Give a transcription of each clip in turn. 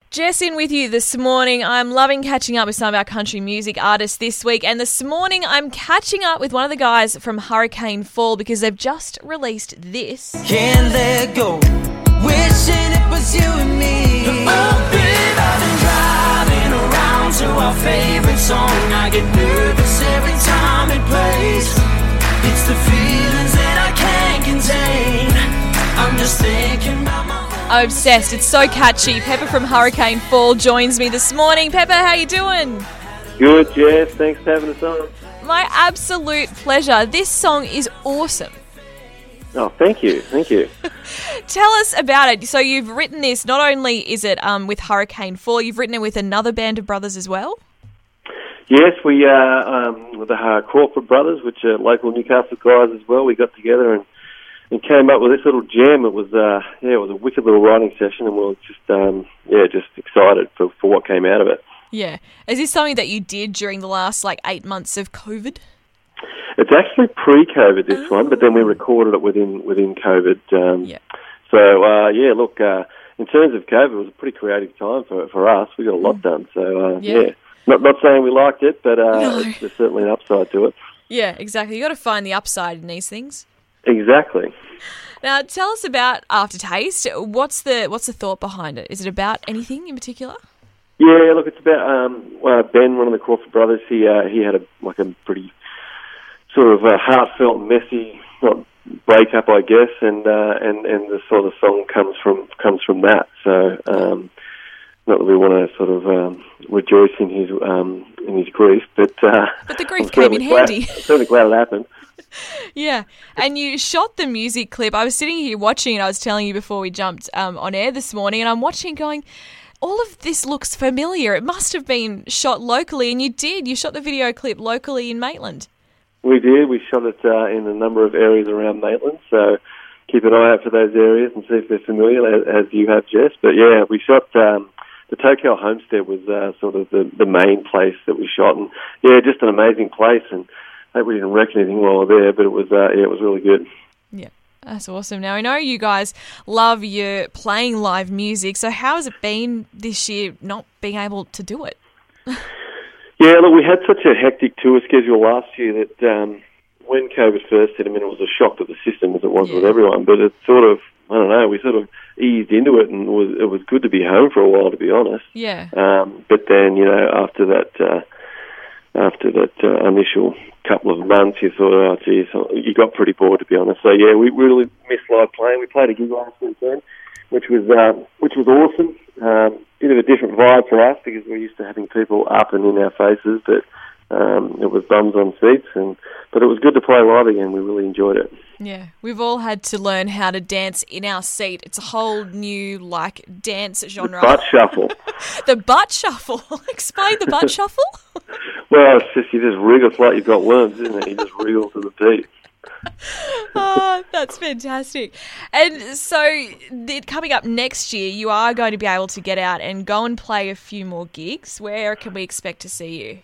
Jess in with you this morning. I'm loving catching up with some of our country music artists this week, and this morning I'm catching up with one of the guys from Hurricane Fall because they've just released this. Can't let go, wishing it was you and me. Oh, babe, I've been driving around to our favorite song. I get nervous every time it plays. It's the feelings that I can't contain. I'm just thinking about my... I'm obsessed. It's so catchy. Pepper from Hurricane Fall joins me this morning. Pepper, how you doing? Good, Jess. Thanks for having us on. My absolute pleasure. This song is awesome. Oh, thank you. Thank you. Tell us about it. So you've written this, not only is it with Hurricane Fall, you've written it with another band of brothers as well? Yes, we with the Crawford Brothers, which are local Newcastle guys as well. We got together and came up with this little jam. It was it was a wicked little writing session, and we were just excited for what came out of it. Yeah. Is this something that you did during the last 8 months of COVID? It's actually pre-COVID, this one, but then we recorded it within COVID. So look, in terms of COVID, it was a pretty creative time for us. We got a lot done. So not saying we liked it, but there's certainly an upside to it. Yeah, exactly. You got to find the upside in these things. Exactly. Now, tell us about Aftertaste. What's the thought behind it? Is it about anything in particular? Yeah, look, it's about Ben, one of the Crawford brothers. He had a pretty sort of heartfelt, messy breakup, I guess, and the sort of song comes from that. So, not that we want to sort of rejoice in his grief, but the grief came in handy. Certainly glad it happened. Yeah, and you shot the music clip. I was sitting here watching it. I was telling you before we jumped on air this morning, and I'm watching going, all of this looks familiar. It must have been shot locally, and you did. You shot the video clip locally in Maitland. We did. We shot it in a number of areas around Maitland, so keep an eye out for those areas and see if they're familiar, as you have, Jess. But yeah, we shot... the Tokel Homestead was sort of the main place that we shot, and just an amazing place. And I hope we didn't wreck anything while we were there, but it was really good. Yeah, that's awesome. Now I know you guys love your playing live music, so how has it been this year not being able to do it? Yeah, look, we had such a hectic tour schedule last year that when COVID first hit, it was a shock to the system as it was with everyone, but it sort of, I don't know, we sort of eased into it, and it was good to be home for a while, to be honest. Yeah. But then, after that initial couple of months, you thought, oh, geez, you got pretty bored, to be honest. So yeah, we really missed live playing. We played a gig last weekend, which was awesome. Bit of a different vibe for us because we're used to having people up and in our faces, but it was bums on seats, but it was good to play live again. We really enjoyed it. Yeah, we've all had to learn how to dance in our seat. It's a whole new, dance genre. The butt shuffle. The butt shuffle. Explain the butt shuffle. Well, it's just, you just wriggle. It's like you've got worms, isn't it? You just wriggle to the beat. Oh, that's fantastic. And so coming up next year, you are going to be able to get out and go and play a few more gigs. Where can we expect to see you?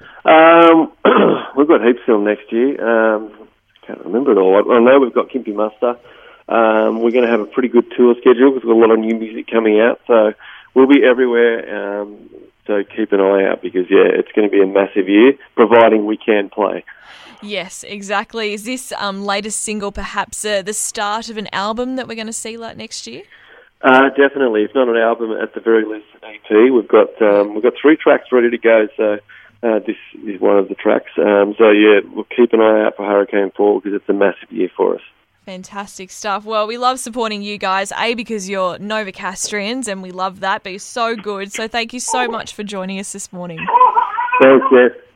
We've got heaps on next year. Can't remember it all. I know we've got Kimpy Muster. We're going to have a pretty good tour schedule because we've got a lot of new music coming out. So we'll be everywhere. So keep an eye out because, it's going to be a massive year, providing we can play. Yes, exactly. Is this latest single perhaps the start of an album that we're going to see next year? Definitely. If not an album, at the very least an EP. We've got 3 tracks ready to go, so this is one of the tracks. We'll keep an eye out for Hurricane Fall because it's a massive year for us. Fantastic stuff. Well, we love supporting you guys, because you're Novocastrians, and we love that, but you're so good. So thank you so much for joining us this morning. Thanks, Jess.